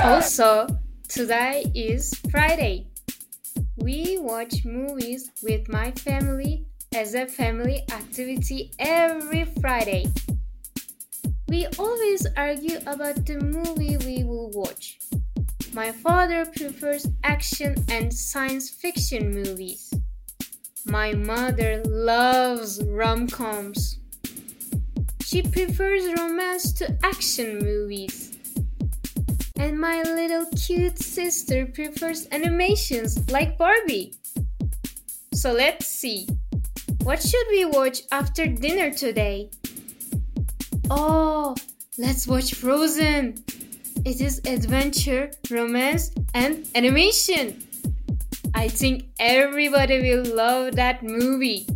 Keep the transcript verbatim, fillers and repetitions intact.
Also, today is Friday. We watch movies with my family as a family activity every Friday. We always argue about the movie we will watch. My father prefers action and science fiction movies. My mother loves rom-coms. She prefers romance to action movies. And my little cute sister prefers animations like Barbie. So let's see. What should we watch after dinner today? Oh, let's watch Frozen. It is adventure, romance, and animation. I think everybody will love that movie.